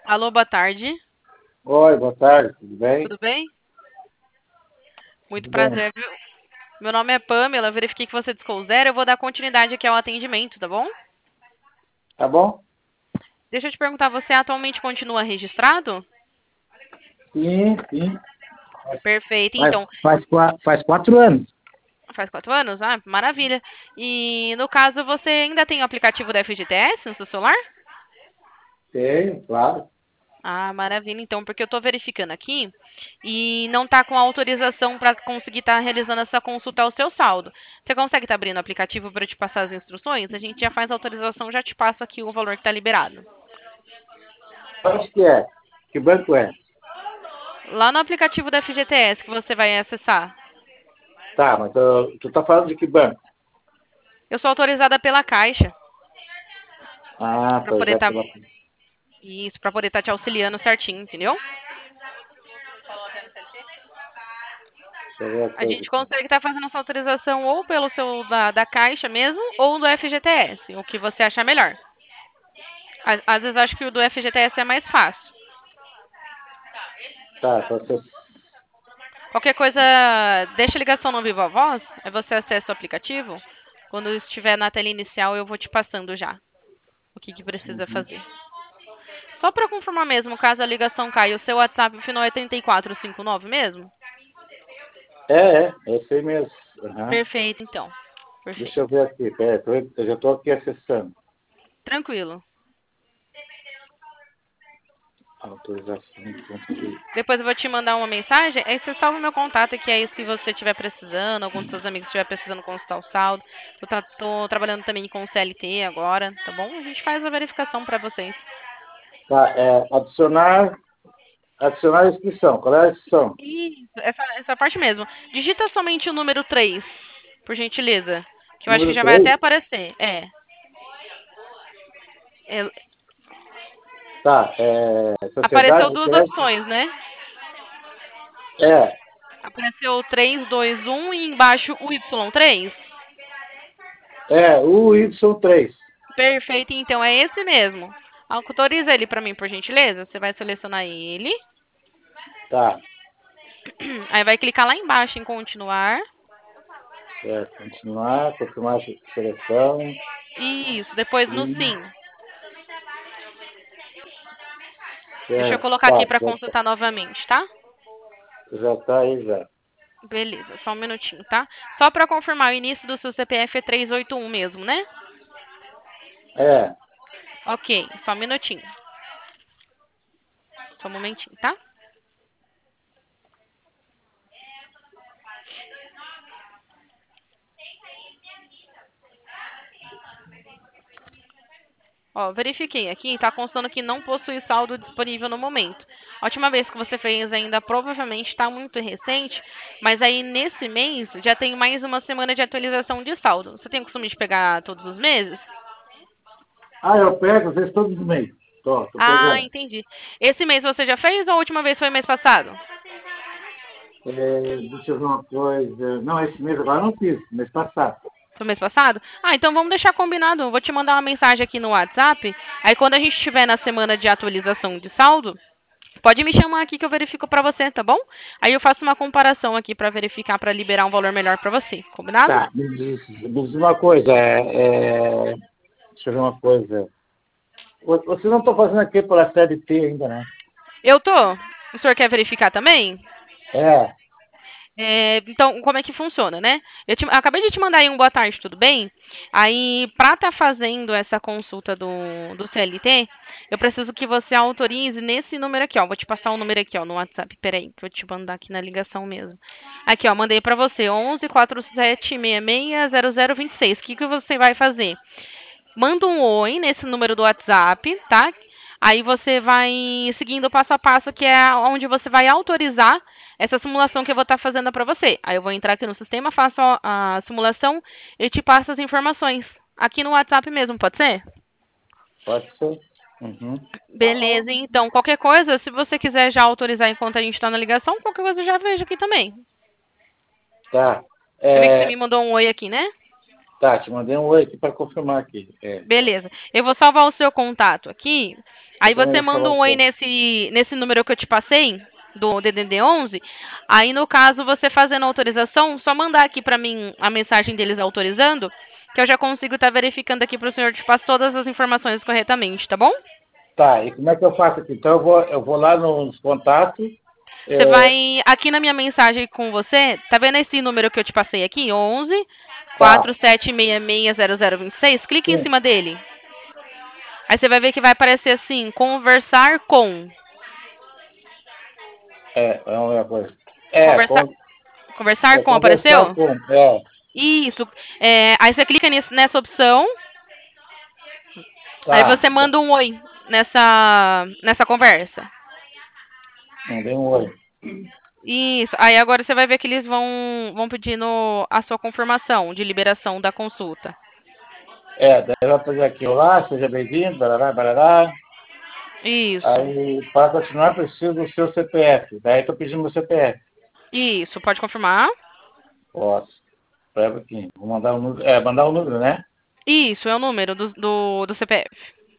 Alô, boa tarde. Oi, boa tarde, tudo bem? Tudo bem? Muito Tudo bem. prazer, viu? Meu nome é Pamela, eu verifiquei que você discou o zero, eu vou dar continuidade aqui ao atendimento, tá bom? Tá bom? Deixa eu te perguntar, você atualmente continua registrado? Sim, sim. Perfeito, Faz, então, faz 4 anos. faz 4 anos? Ah, maravilha. E no caso, você ainda tem o aplicativo da FGTS no seu celular? Tenho, claro. Ah, maravilha, então, porque eu tô verificando aqui e não tá com autorização para conseguir estar realizando essa consulta ao seu saldo. Você consegue estar abrindo o aplicativo para eu te passar as instruções? A gente já faz a autorização, já te passo aqui o valor que está liberado. Acho que é. Que banco é? Lá no aplicativo da FGTS que você vai acessar. Tá, mas tu tá falando de que banco? Eu sou autorizada pela Caixa Ah, para poder projeto estar pela isso, para poder estar te auxiliando certinho, entendeu? Deixa eu ver a A coisa gente aqui. consegue estar fazendo essa autorização ou pelo seu da Caixa mesmo ou do FGTS, o que você achar melhor. Às vezes acho que o do FGTS é mais fácil. Tá, então você... Qualquer coisa, deixa a ligação no Viva Voz, aí você acessa o aplicativo. Quando estiver na tela inicial, eu vou te passando já o que precisa Uhum. fazer. Só para confirmar mesmo, caso a ligação caia, o seu WhatsApp, o final é 3459 mesmo? É esse aí mesmo. Aham. Perfeito, então. Deixa eu Perfeito. ver aqui, pera, eu já tô aqui acessando. Tranquilo. Autorização de conteúdo. Depois eu vou te mandar uma mensagem, aí você salva o meu contato, que aí se você estiver precisando, algum dos seus amigos estiver precisando consultar o saldo. Tô trabalhando também com o CLT agora, tá bom? A gente faz a verificação para vocês. Tá, adicionar a inscrição. Qual é a inscrição? Isso, essa parte mesmo. Digita somente o número 3, por gentileza. Que eu acho que Número já vai até 3. aparecer. É, Tá, apareceu sociedade de duas crédito. opções, né? É, Apareceu o 3, 2, 1 e embaixo o Y3. o Y3. Perfeito, então é esse mesmo. Autoriza ele para mim, por gentileza. Você vai selecionar ele. Tá, Aí vai clicar lá embaixo em continuar. certo. Continuar, confirmar a seleção. Isso, depois no Sim, sim. Deixa eu certo. colocar aqui Tá, para consultar novamente, tá? já tá aí já. Beleza, só um minutinho, tá? Só para confirmar, o início do seu CPF é 381 mesmo, né? É, Ok, só um minutinho. Só um momentinho, tá? Ó, verifiquei aqui, tá constando que não possui saldo disponível no momento. A última vez que você fez ainda provavelmente está muito recente, mas aí nesse mês já tem mais uma semana de atualização de saldo. Você tem o costume de pegar todos os meses? eu pego, às vezes, todos os meses. Tô Ah, pegando. entendi. Esse mês você já fez ou a última vez foi mês passado? Deixa eu ver uma coisa. Não, esse mês agora eu não fiz, mês passado. Foi mês passado? Ah, então vamos deixar combinado. Eu vou te mandar uma mensagem aqui no WhatsApp. Aí quando a gente estiver na semana de atualização de saldo, pode me chamar aqui que eu verifico pra você, tá bom? Aí eu faço uma comparação aqui pra verificar, pra liberar um valor melhor pra você. Combinado? Tá, me diz uma coisa. Deixa eu ver uma coisa. Vocês não estão fazendo aqui pela série T ainda, né? Eu tô. O senhor quer verificar também? É, Então, como é que funciona, né? Acabei de te mandar aí um boa tarde, tudo bem? Aí, para estar fazendo essa consulta do CLT, eu preciso que você autorize nesse número aqui, ó. Vou te passar o número aqui, ó, no WhatsApp. Peraí, que eu vou te mandar aqui na ligação mesmo. Aqui, ó, mandei para você, 11 4766 0026. O que você vai fazer? Manda um oi nesse número do WhatsApp, tá? Aí você vai seguindo o passo a passo, que é onde você vai autorizar essa simulação que eu vou estar fazendo para você. Aí eu vou entrar aqui no sistema, faço a simulação e te passo as informações. Aqui no WhatsApp mesmo, pode ser? pode ser. Uhum. Beleza, então qualquer coisa, se você quiser já autorizar enquanto a gente está na ligação, qualquer coisa eu já vejo aqui também. Tá. Eu vi que você É, me mandou um oi aqui, né? tá, te mandei um oi aqui para confirmar aqui. Beleza. Eu vou salvar o seu contato aqui. Aí Depois você eu manda falo um oi com nesse número que eu te passei, do DDD 11. Aí, no caso, você fazendo a autorização, só mandar aqui pra mim a mensagem deles autorizando, que eu já consigo estar verificando aqui pro senhor te passar todas as informações corretamente, tá bom? Tá, e como é que eu faço aqui? Então eu vou lá nos contatos. Você É, vai aqui na minha mensagem com você, tá vendo esse número que eu te passei aqui? 11 tá, 47660026. Clique em sim, cima dele. Aí você vai ver que vai aparecer assim, conversar com. é uma coisa. Conversar, conversar com Conversar apareceu? com, Isso. Aí você clica nessa opção, aí tá, você manda um oi nessa conversa. mandei um oi. Isso. Aí agora você vai ver que eles vão pedindo a sua confirmação de liberação da consulta. Daí vai fazer aqui, olá, seja bem-vindo, barará, barará. Isso. Aí, para continuar, preciso do seu CPF. Daí estou pedindo meu CPF. Isso. Pode confirmar? Posso. Espera um pouquinho. Vou mandar o número. Mandar o número, né? Isso, é o número do CPF.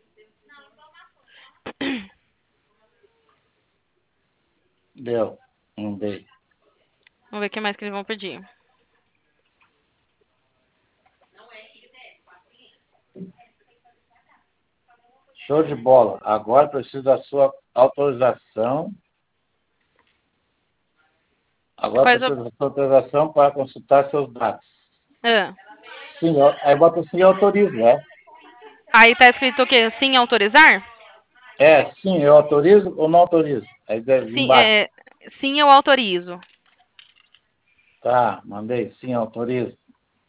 Deu. Mandei. Vamos ver o que mais que eles vão pedir. Show de bola. Agora preciso da sua autorização. Agora Quais preciso da sua autorização para consultar seus dados. ah. Sim, aí bota sim, autorizo, né? Aí tá escrito o quê? Sim, autorizar? Sim, eu autorizo ou não autorizo? Aí deve Sim, embaixo. sim, eu autorizo. Tá, mandei, sim, autorizo.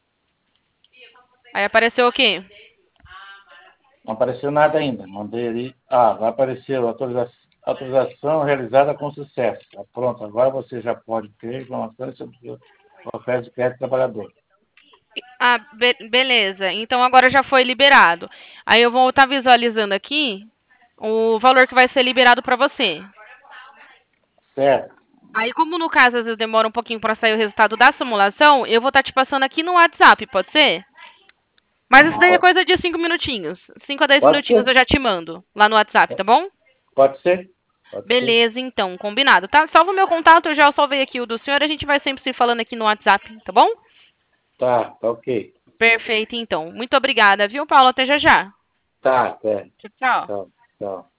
Aí apareceu o quê? Não apareceu nada ainda. Mandei ali. Vai aparecer autorização realizada com sucesso. Tá pronto, agora você já pode ter informações sobre a oferta de crédito trabalhador. Ah, beleza. Então agora já foi liberado. Aí eu vou estar visualizando aqui o valor que vai ser liberado para você. Certo? Aí, como no caso às vezes demora um pouquinho para sair o resultado da simulação, eu vou estar te passando aqui no WhatsApp, pode ser? Mas isso daí é Pode, coisa de 5 minutinhos. 5 a 10 pode minutinhos ser? eu já te mando lá no WhatsApp, tá bom? Pode ser? Pode ser? Beleza, então, combinado, tá? Salva o meu contato, eu já salvei aqui o do senhor, a gente vai sempre se falando aqui no WhatsApp, tá bom? Tá ok. Perfeito, então. Muito obrigada, viu, Paulo? Até já já. Tá, até. Tchau, tchau. Tchau, tchau.